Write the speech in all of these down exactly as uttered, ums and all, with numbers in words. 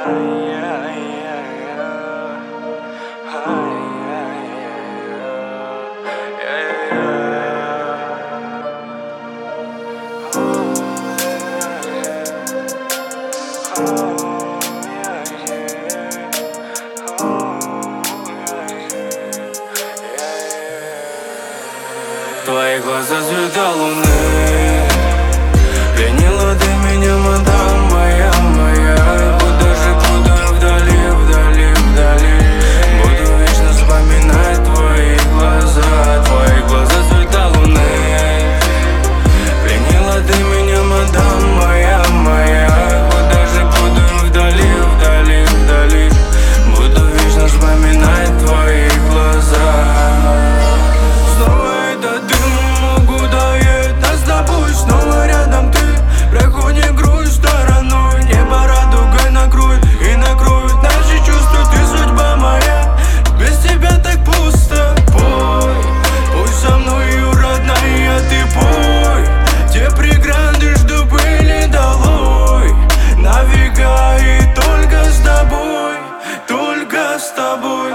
Твои глаза звезда луны. Пленила ты меня, мадам моя, моя. Куда же буду вдали, вдали, вдали. Буду вечно вспоминать твои глаза. Твои глаза звезда луны. Пленила ты меня, мадам моя, моя. Куда же буду вдали, вдали, вдали. Буду вечно вспоминать твои глаза. Снова этот дым угадает нас с тобой. Снова рядом ты, проходи грусть стороной. Небо радугой накроет и накроет наши чувства. Ты судьба моя, без тебя так пусто. Пой, пусть со мною, родная, ты пой. Те преграды, что были долой. Навигай только с тобой, только с тобой.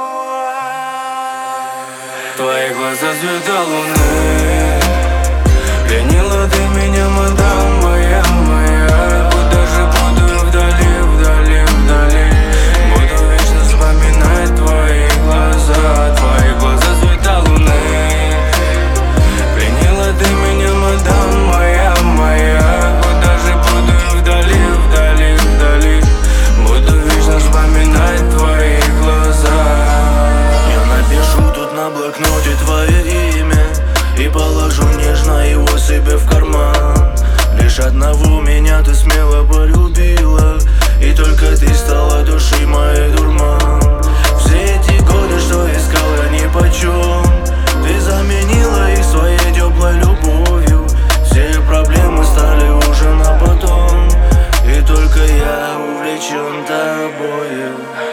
Твои глаза звезда луны. Пленила ты меня, мадам моя, моя. Куда же буду вдали, вдали, вдали. Буду вечно вспоминать твои глаза. Твои глаза звезда луны. Пленила ты меня, мадам моя, моя. Куда же буду вдали, вдали, вдали. Буду вечно вспоминать твои глаза. Я напишу тут на блокноте твое имя и положу нежно его себе в карман. Лишь одного меня ты смело полюбила, и только ты стала души моей дурман. Все эти годы, что искал я нипочем, ты заменила их своей теплой любовью. Все проблемы стали уже на потом, и только я увлечен тобою.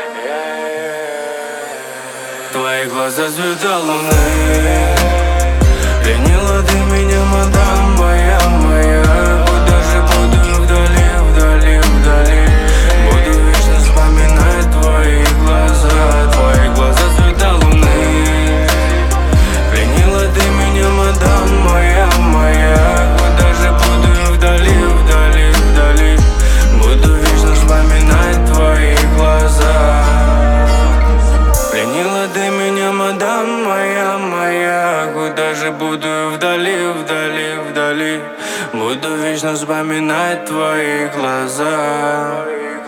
Твои глаза звезда луны. Пленила ты меня, мадам моя, моя. Куда же буду вдали, вдали, вдали. Буду вечно вспоминать твои глаза. Твои глаза звезда луны. Пленила ты меня, мадам моя, моя. Куда же буду вдали, вдали, вдали. Буду вечно вспоминать твои глаза. Пленила ты меня, мадам моя, моя. Куда же буду вдали, вдали, вдали. Буду вечно вспоминать твои глаза.